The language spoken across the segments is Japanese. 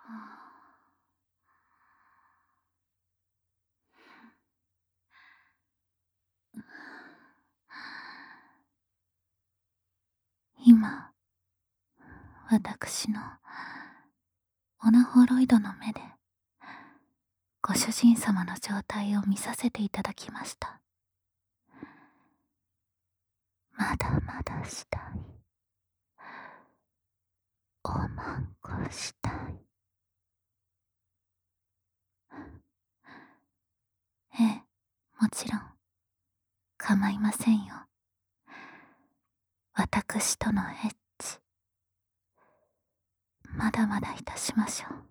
今、私のオナホロイドの目でご主人様の状態を見させていただきました。まだまだしたい。おまんこしたい。ええ、もちろん構いませんよ。私とのエッチ、まだまだいたしましょう。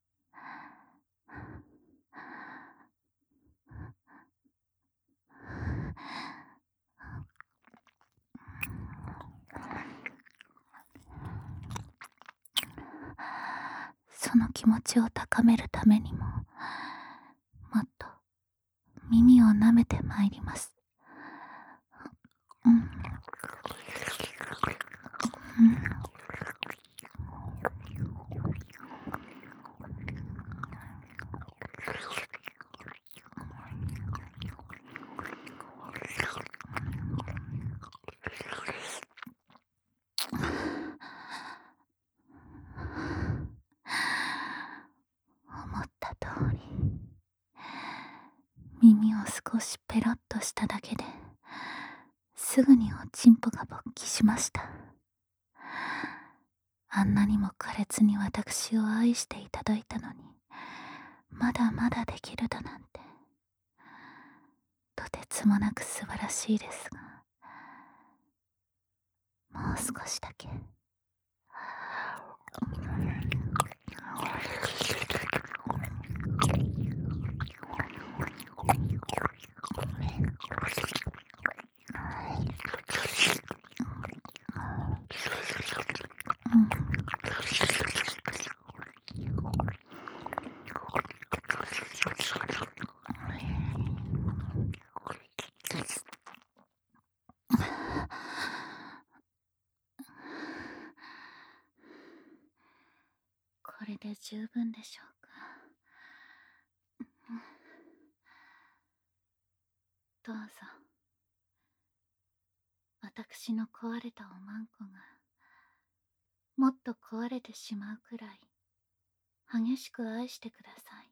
その気持ちを高めるためにも、もっと耳を舐めてまいります。うん。思った通り、耳を少しペロッとしただけですぐにおちんぽが勃起しました。あんなにも苛烈に私を愛していただいたのに、まだまだできるだなんて、とてつもなく素晴らしいですが、もう少しだけ。これで十分でしょうか。どうぞ。私の壊れたおまんこがもっと壊れてしまうくらい激しく愛してください。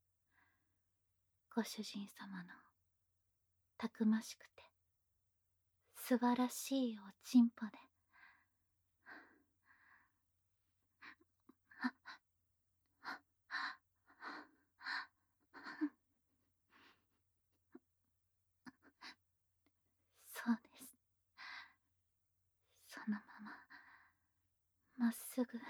ご主人様のたくましくて素晴らしいおちんぽで。そうです。そのまままっすぐ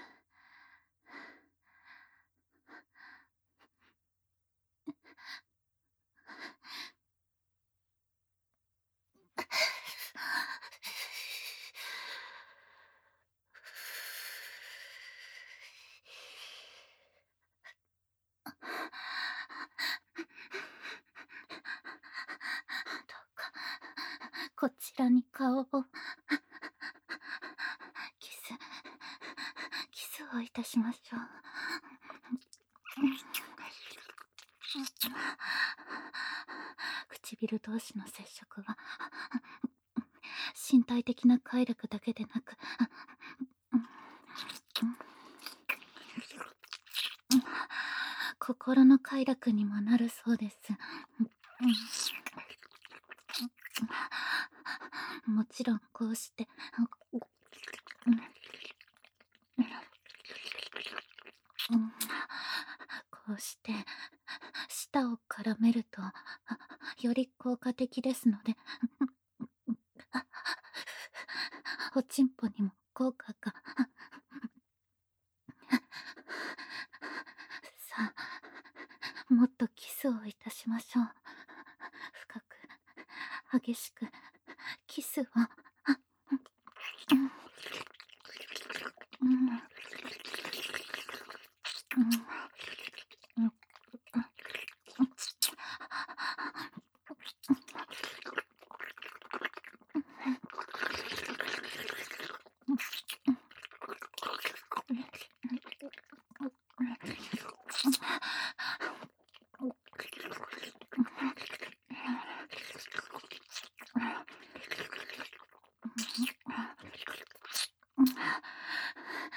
どうかこちらに顔をキスをいたしましょう。唇同士の接触は身体的な快楽だけでなく心の快楽にもなるそうです。もちろんこうしてこうして舌を絡めるとより効果的ですのでおちんぽにも効果が。さあ、もっとキスをいたしましょう。深く激しくキスを。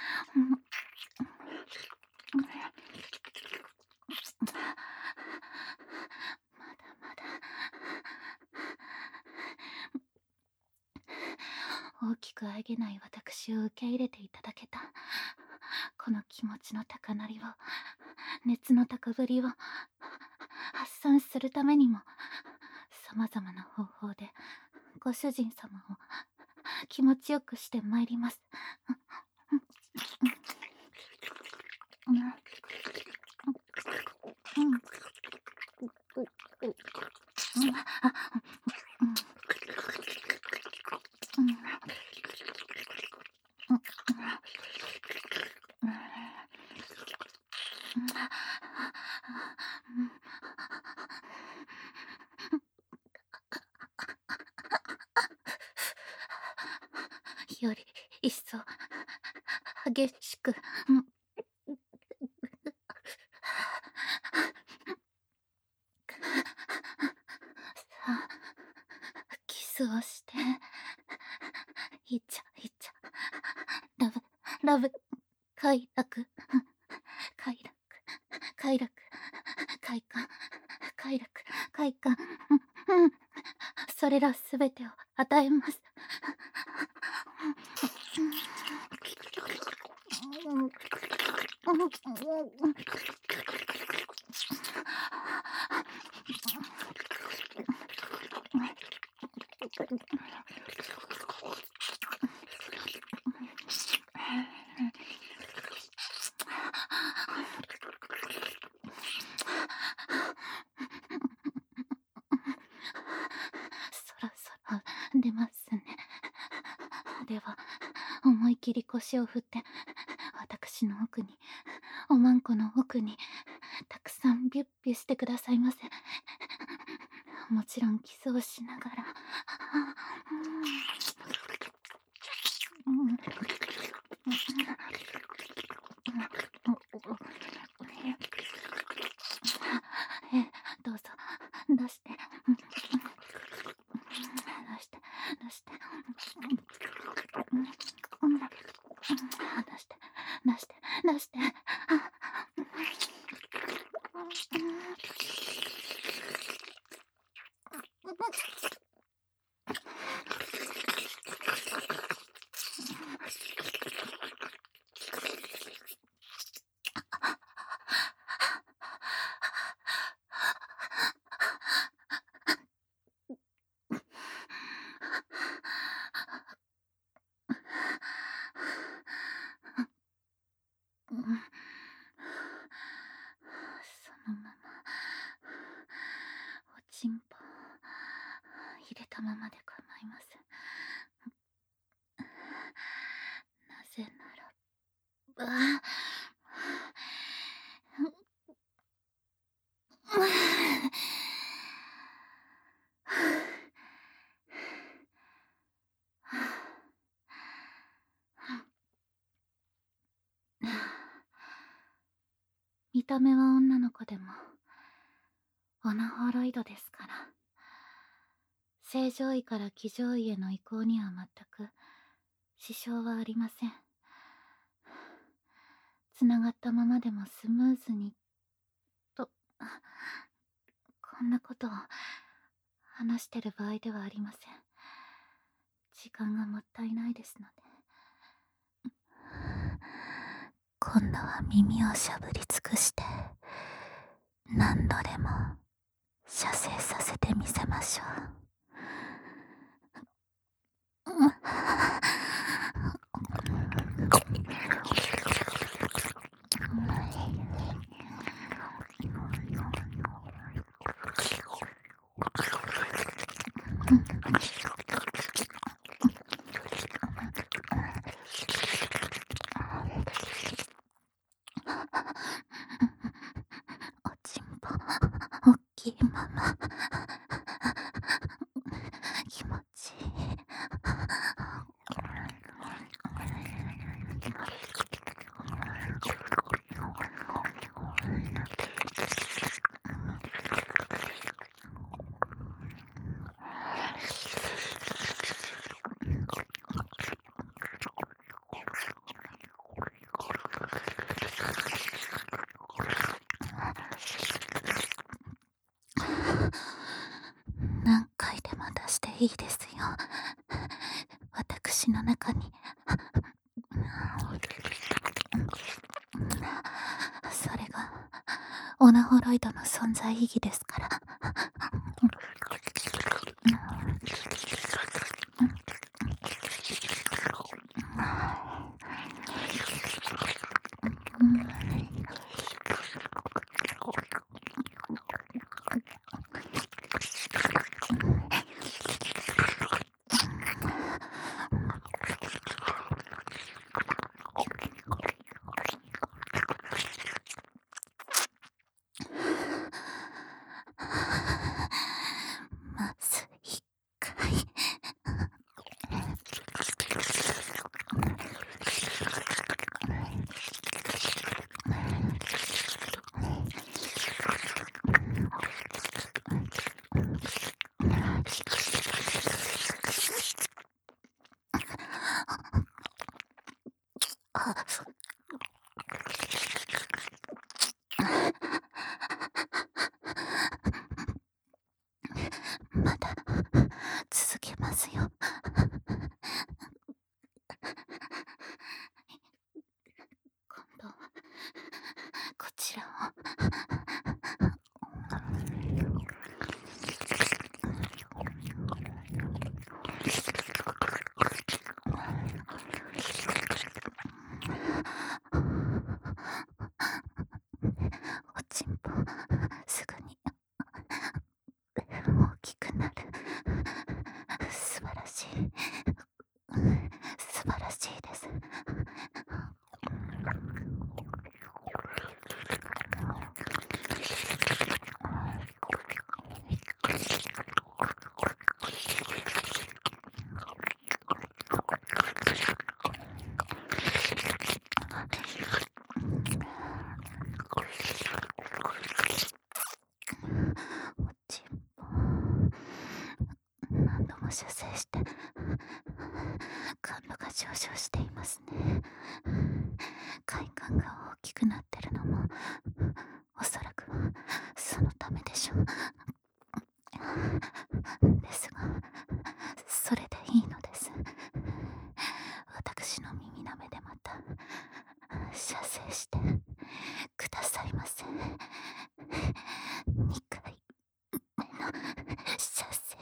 まだまだ大きくあげない私を受け入れていただけたこの気持ちの高鳴りを、熱の高ぶりを発散するためにも、様々な方法でご主人様を気持ちよくしてまいります。より一層激しく、さあキスをしていっちゃいっちゃラブラブ快楽快楽快楽快感快楽快感、それらすべてを与えます。そろそろ出ますね。では思い切り腰を振って私の奥に、おまんこの奥にたくさんビュッビュしてくださいませ。もちろんキスをしながら、どうぞ出して、出して出して、出して出して出して、そのままおちんぽ入れたままで構いません。なぜならば、見た目は女の子でもオナホロイドですから、正常位から騎乗位への移行には全く支障はありません。つながったままでもスムーズにと、こんなことを話してる場合ではありません。時間がもったいないですので。今度は耳をしゃぶり尽くして何度でも射精させてみせましょう。おちんぽおっきいまま気持ちいい。 中にそれがオナホロイドの存在意義ですから。まず一回まだ続けますよ。今度はこちらを。おちんぽすぐに大きくなる。素晴らしい。素晴らしいです。おちんぽ何度も射精して感度が上昇していますね。快感が大きくなってるのもおそらくそのためでしょう。ですがそれでいいのです。私の耳なめでまた射精してくださいませ。2回目の射精。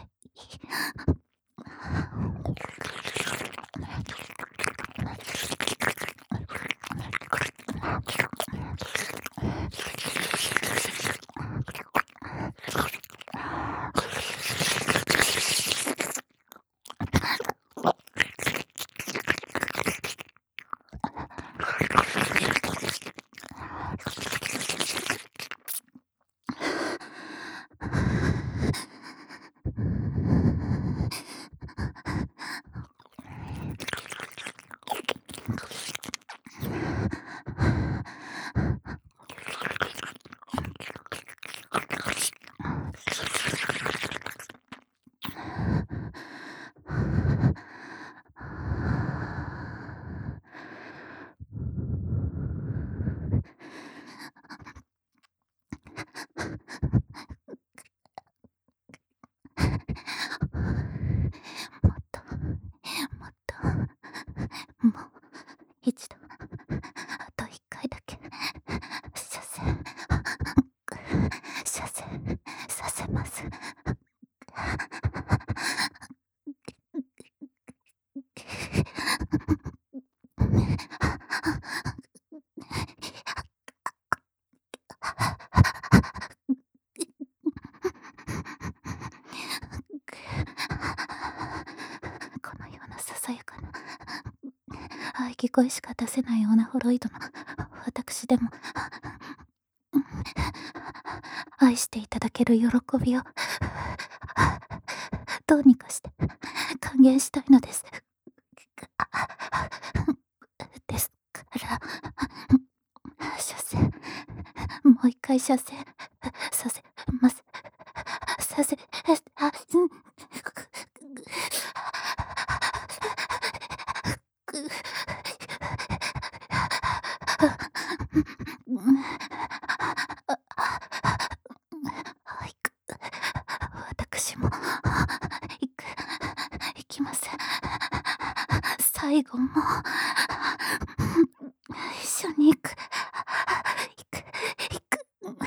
もっともっともう一度あと一回だけ射精射精させます。このようなささやかな喘ぎ声しか出せないオナホロイドの私でも愛していただける喜びをどうにかして還元したいのです。ですから射精もう一回射精させますさせ私も行きます。最最後も一緒に行く。行く。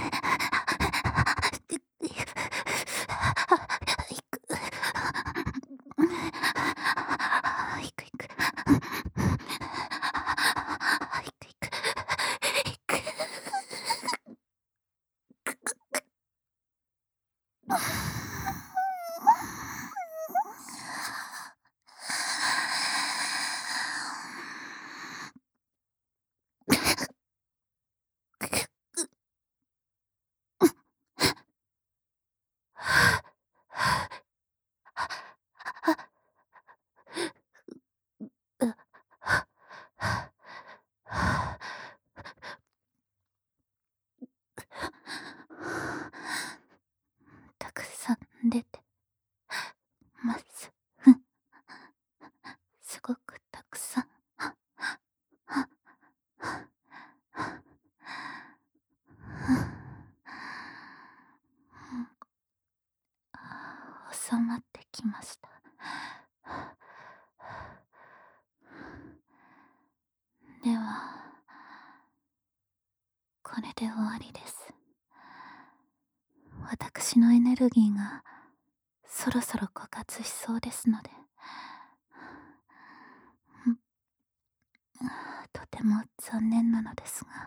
行く。行く。たくさん出てます。すごくたくさん。収まってきました。では、これで終わりです。私のエネルギーがそろそろ枯渇しそうですので、とても残念なのですが、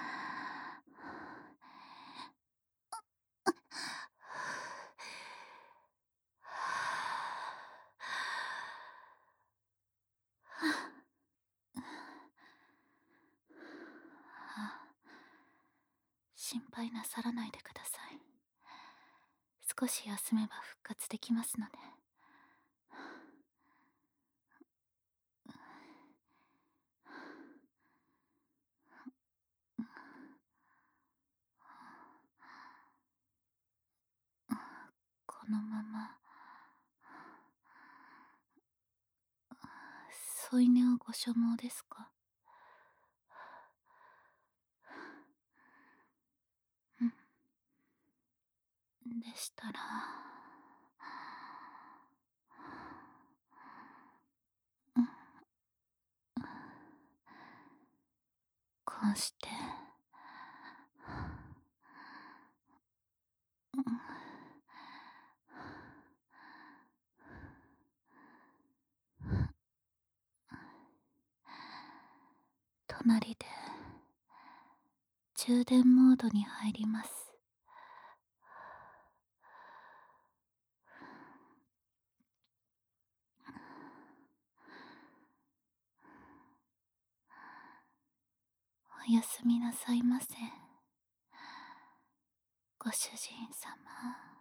心配なさらないでください。少し休めば復活できますので。このまま添い寝をご所望ですか？でしたら、こうして、隣で充電モードに入ります。おやすみなさいませ、ご主人様。